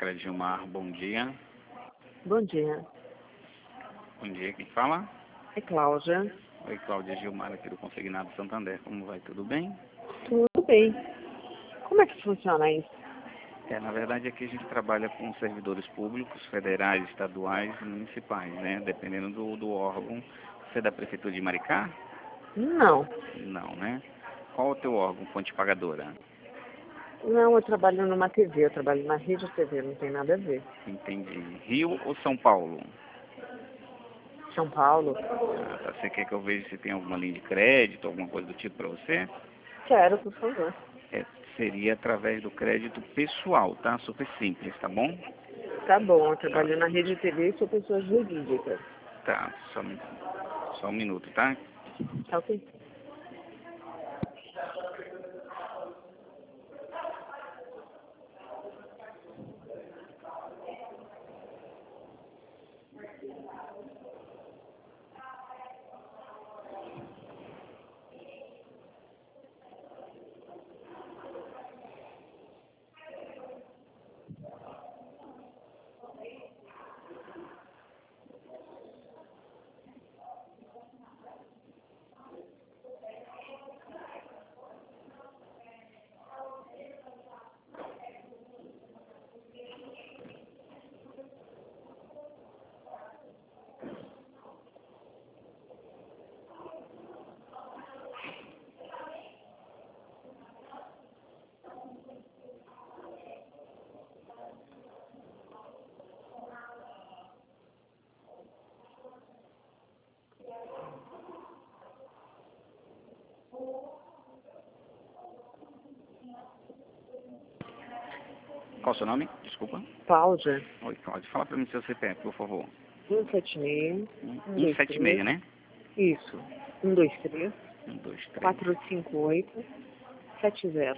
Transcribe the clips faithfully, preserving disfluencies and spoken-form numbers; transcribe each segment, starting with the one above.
Crédito Gilmar, bom dia. Bom dia. Bom dia, quem fala? É Cláudia. Oi, Cláudia Gilmar, aqui do Consignado Santander. Como vai? Tudo bem? Tudo bem. Como é que funciona isso? É, na verdade, aqui a gente trabalha com servidores públicos, federais, estaduais e municipais, né? Dependendo do, do órgão. Você é da Prefeitura de Maricá? Não. Não, né? Qual o teu órgão, fonte pagadora? Não, eu trabalho numa T V, eu trabalho na rede T V, não tem nada a ver. Entendi. Rio ou São Paulo? São Paulo? Ah, tá. Você quer que eu veja se tem alguma linha de crédito, alguma coisa do tipo para você? Quero, por favor. É, seria através do crédito pessoal, tá? Super simples, tá bom? Tá bom, eu Tá, trabalho na rede T V e sou pessoa jurídica. tá. Só, só um minuto, tá? Tá ok? Qual o seu nome? Desculpa. Cláudia, Oi, Cláudio. Fala para mim seu C P F, por favor. um sete seis, um cento e dois setenta e três, seis, né? isso, um dois três, um, dois, três. quatro cinco oito, sete zero.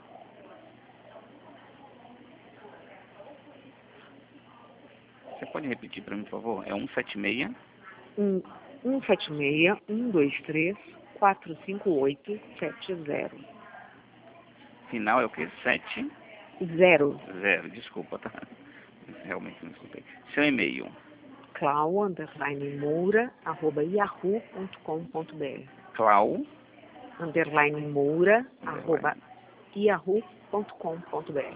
Você pode repetir para mim, por favor? É cento e setenta e seis. Um, um sete seis, um dois três, quatro cinco oito, sete zero. Final é o quê? sete Zero. zero. Desculpa, tá? Realmente não escutei. Seu e-mail. Clau, underline Moura, arroba yahoo ponto com ponto br. Clau. Underline Moura, Underline. arroba yahoo ponto com ponto br.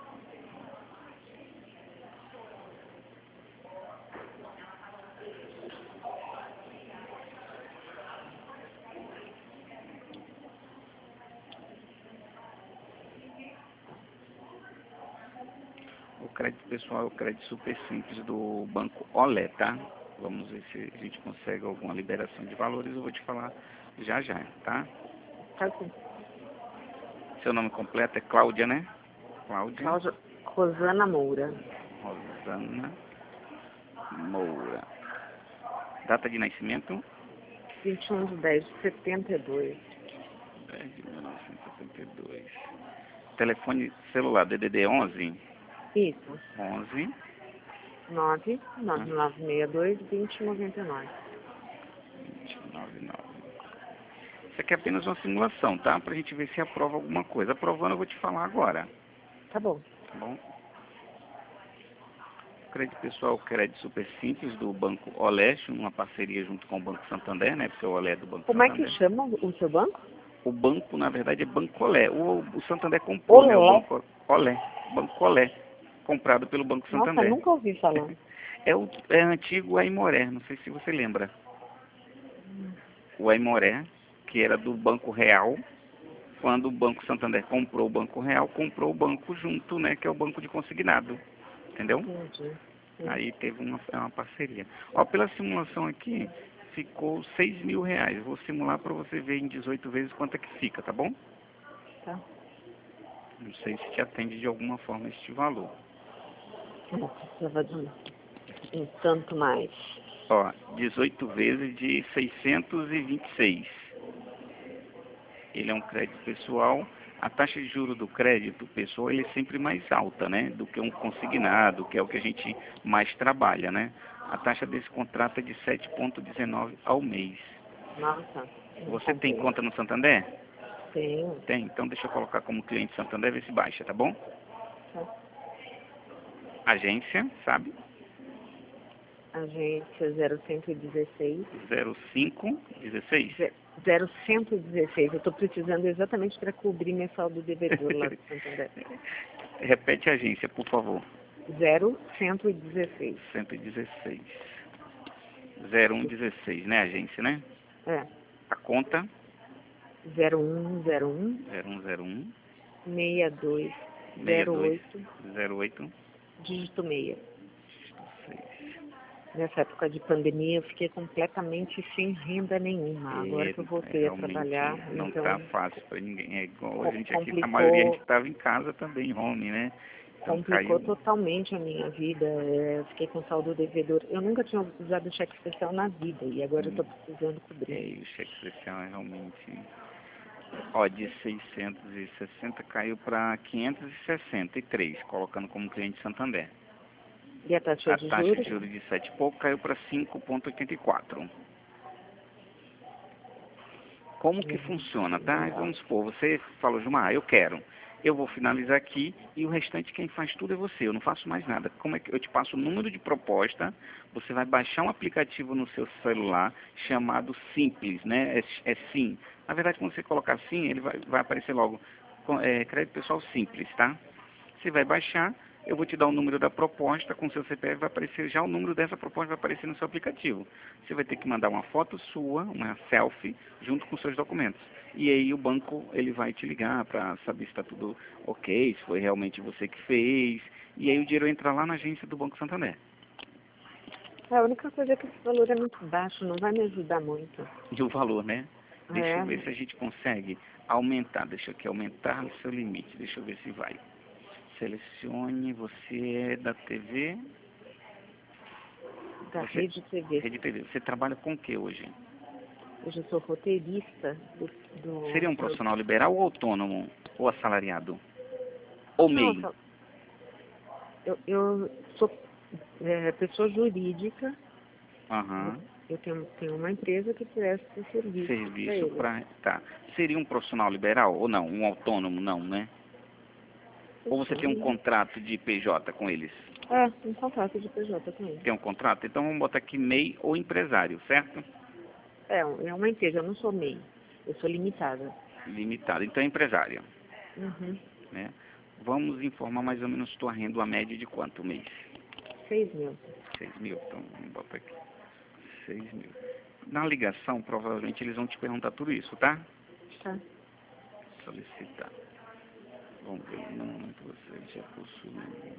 O crédito pessoal é o crédito super simples do Banco Olé, tá? Vamos ver se a gente consegue alguma liberação de valores. Eu vou te falar já já, tá? Tá bom. Seu nome completo é Cláudia, né? Cláudia Cláudia Rosana Moura. Rosana Moura. Data de nascimento? vinte e um de dez de setenta e dois. dez de mil novecentos e setenta e dois. Telefone celular D D D onze? Isso. onze. nove nove nove seis dois, dois zero nove nove. vinte e nove nove. Isso aqui é apenas uma simulação, tá? Pra gente ver se aprova alguma coisa. Aprovando eu vou te falar agora. Tá bom. Tá bom? Crédito pessoal, crédito super simples do Banco Oleste, uma parceria junto com o Banco Santander, né? Porque o Olé é do Banco Como é que Santander. chama o seu banco? O banco, na verdade, é Banco Olé. O, o Santander comprou, né? O Olé. Banco Olé. Banco Olé. Comprado pelo Banco Nossa, Santander. nunca ouvi falar. É o é antigo Aimoré, não sei se você lembra. O Aimoré, que era do Banco Real. Quando o Banco Santander comprou o Banco Real, comprou o banco junto, né? Que é o banco de consignado. Entendeu? Entendi. Sim. Aí teve uma, uma parceria. Ó, pela simulação aqui, ficou seis mil reais. Vou simular para você ver em dezoito vezes quanto é que fica, tá bom? Tá. Não sei se te atende de alguma forma este valor. Não precisava de um, um tanto mais. Ó, dezoito vezes de seiscentos e vinte e seis. Ele é um crédito pessoal. A taxa de juros do crédito pessoal ele é sempre mais alta, né? Do que um consignado, que é o que a gente mais trabalha, né? A taxa desse contrato é de sete vírgula dezenove ao mês. Nossa. Você tem conta no Santander? Tenho. Tem? Então deixa eu colocar como cliente Santander, ver se baixa, tá bom? Tá. Agência, sabe? Agência zero cento e dezesseis. zero cinco dezesseis. zero cento e dezesseis. Eu estou precisando exatamente para cobrir meu saldo devedor lá do Santander. Repete a agência, por favor. zero cento e dezesseis. cento e dezesseis. zero um dezesseis, né, agência, né? É. A conta? zero um zero um. zero um zero um. seis dois zero oito. zero oito. Dígito seis. Nessa época de pandemia eu fiquei completamente sem renda nenhuma. Agora que eu voltei é, a trabalhar, não então... tá fácil para ninguém. É igual a gente complicou, aqui, a maioria a gente estava em casa também, home, né? Então, complicou caiu... totalmente a minha vida. É, fiquei com saldo devedor. Eu nunca tinha usado cheque especial na vida e agora hum. eu estou precisando cobrir. É, e o cheque especial é realmente... Ó, de seiscentos e sessenta caiu para quinhentos e sessenta e três, colocando como cliente Santander. E a taxa a de taxa juros? de juros de sete e pouco caiu para cinco vírgula oitenta e quatro. Como que funciona, tá? Vamos supor, você falou, Gilmar, eu quero. Eu vou finalizar aqui e o restante quem faz tudo é você. Eu não faço mais nada. Como é que eu te passo o número de proposta? Você vai baixar um aplicativo no seu celular chamado Simples, né? É, é Sim. Na verdade, quando você colocar Sim, ele vai, vai aparecer logo é, crédito pessoal simples, tá? Você vai baixar, eu vou te dar o número da proposta, com seu C P F vai aparecer já o número dessa proposta, vai aparecer no seu aplicativo. Você vai ter que mandar uma foto sua, uma selfie, junto com seus documentos. E aí o banco ele vai te ligar para saber se está tudo ok, se foi realmente você que fez. E aí o dinheiro entra lá na agência do Banco Santander. A única coisa é que esse valor é muito baixo, não vai me ajudar muito. E o valor, né? Deixa É. eu ver se a gente consegue aumentar. Deixa eu aqui aumentar o seu limite. Deixa eu ver se vai. Selecione, você é da T V? Da você, Rede T V. Rede T V. Você trabalha com o que hoje? Hoje eu sou roteirista do... do Seria um profissional liberal ou autônomo? Ou assalariado? Ou Não, MEI? eu, eu sou é, pessoa jurídica. Aham. Eu tenho, tenho uma empresa que presta serviço, Serviço para para... Tá. Seria um profissional liberal ou não? Um autônomo não, né? Ou você tem um contrato de P J com eles? É, um contrato de P J com eles. Tem um contrato? Então vamos botar aqui MEI ou empresário, certo? É, é uma empresa, eu não sou MEI, eu sou limitada. Limitado. Então é empresário. Uhum. Né? Vamos informar mais ou menos tua renda, a média de quanto mês? Seis mil. Seis mil, então vamos botar aqui. Seis mil. Na ligação, provavelmente eles vão te perguntar tudo isso, tá? Tá. Solicitar. Vamos ver o nome que você já possui.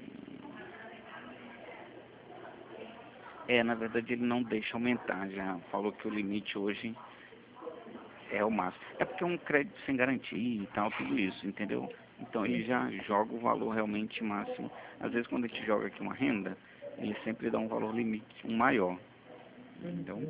É, na verdade ele não deixa aumentar, já falou que o limite hoje é o máximo. É porque é um crédito sem garantia e tal, tudo isso, entendeu? Então ele já joga o valor realmente máximo. Às vezes quando a gente joga aqui uma renda, ele sempre dá um valor limite, um maior. Então...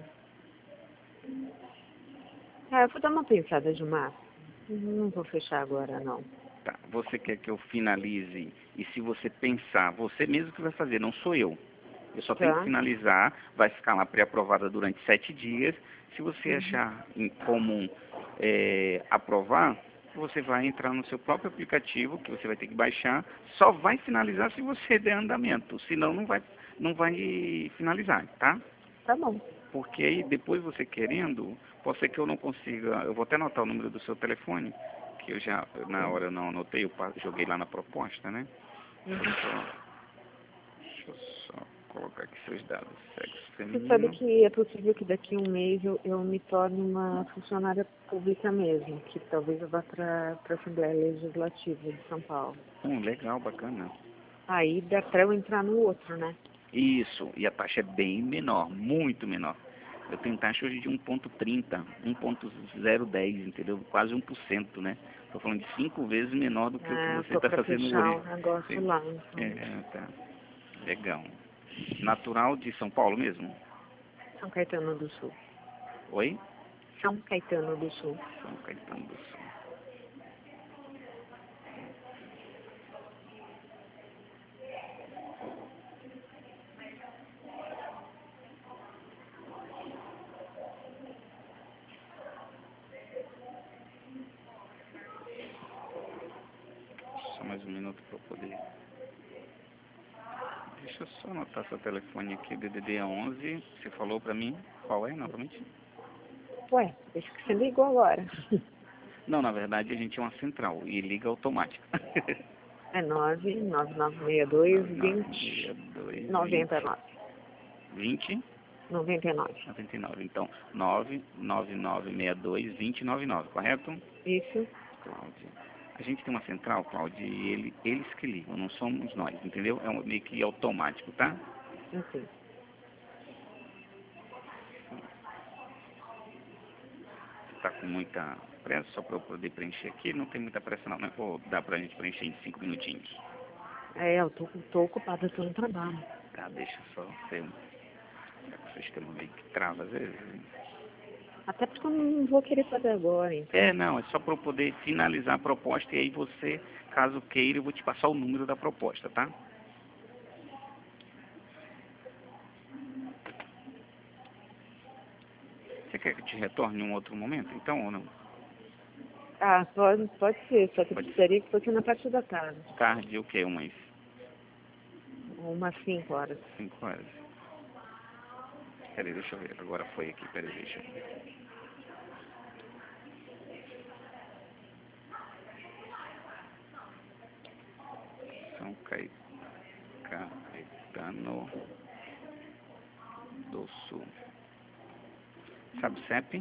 É, eu vou dar uma pensada, Gilmar. Não vou fechar agora, não. Tá. Você quer que eu finalize? E se você pensar, você mesmo que vai fazer, não sou eu. Eu só Tá. tenho que finalizar, vai ficar lá pré-aprovada durante sete dias. Se você Uhum. achar em comum é, aprovar, você vai entrar no seu próprio aplicativo, que você vai ter que baixar. Só vai finalizar se você der andamento, senão não vai, não vai finalizar, tá? Tá bom. Porque aí, depois você querendo, pode ser que eu não consiga... Eu vou até anotar o número do seu telefone, que eu já, na hora eu não anotei, eu joguei lá na proposta, né? Uhum. Deixa eu só colocar aqui seus dados. Sexo Você sabe feminino. que é possível que daqui a um mês eu, eu me torne uma funcionária pública mesmo, que talvez eu vá para a Assembleia Legislativa de São Paulo. Hum, legal, bacana. Aí dá para eu entrar no outro, né? Isso, e a taxa é bem menor, muito menor. Eu tenho taxa hoje de um ponto trinta, um ponto zero dez, entendeu? Quase um por cento, né? Estou falando de cinco vezes menor do que o que É, você tô está para fazendo fechar hoje. um negócio Sim. lá, então. É, tá. Legal. Natural de São Paulo mesmo? São Caetano do Sul. Oi? São Caetano do Sul. São Caetano do Sul. Só mais um minuto para eu poder... deixa eu só anotar seu telefone aqui, D D D onze. Você falou pra mim qual é, novamente? Ué, esse que você ligou agora. Não, na verdade a gente é uma central e liga automática. É nove nove nove seis dois, nove vinte, dois, noventa e nove. vinte, noventa e nove. noventa e nove. Então, nove nove nove seis dois, vinte, noventa e nove, correto? Isso. Cláudia. A gente tem uma central, Cláudia, e ele, eles que ligam, não somos nós, entendeu? É um, meio que automático, tá? Ok. Você tá com muita pressa só para eu poder preencher aqui? Não tem muita pressa não, né? Ou dá pra gente preencher em cinco minutinhos? É, eu tô, tô ocupada, eu tô no trabalho. Tá, deixa só ser um... O sistema meio que trava às vezes. Até porque eu não vou querer fazer agora, então. É, não, é só para eu poder finalizar a proposta e aí você, caso queira, eu vou te passar o número da proposta, tá? Você quer que eu te retorne em um outro momento, então, ou não? Ah, pode, pode ser, só que Pode precisaria que fosse na parte da tarde. tarde, o quê? Umas Umas cinco horas. cinco horas. Peraí, deixa eu ver. Agora foi aqui, peraí, deixa eu ver. São Cai- Caetano do Sul. Sabe o C E P?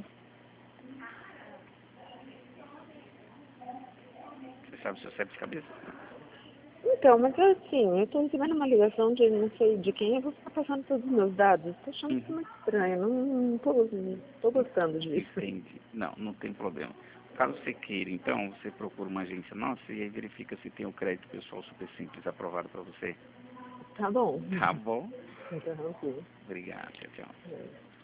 Você sabe o seu C E P de cabeça? Então, mas é assim, eu tô recebendo uma ligação de não sei de quem, eu vou ficar passando todos os meus dados. Tô achando isso Uhum. muito estranho, não, não, tô, não tô gostando disso. Entendi. Não, não tem problema. Caso você queira, então, você procura uma agência nossa e aí verifica se tem o crédito pessoal super simples aprovado para você. Tá bom. Tá bom? Então, ok. Obrigado. Tchau, tchau. É.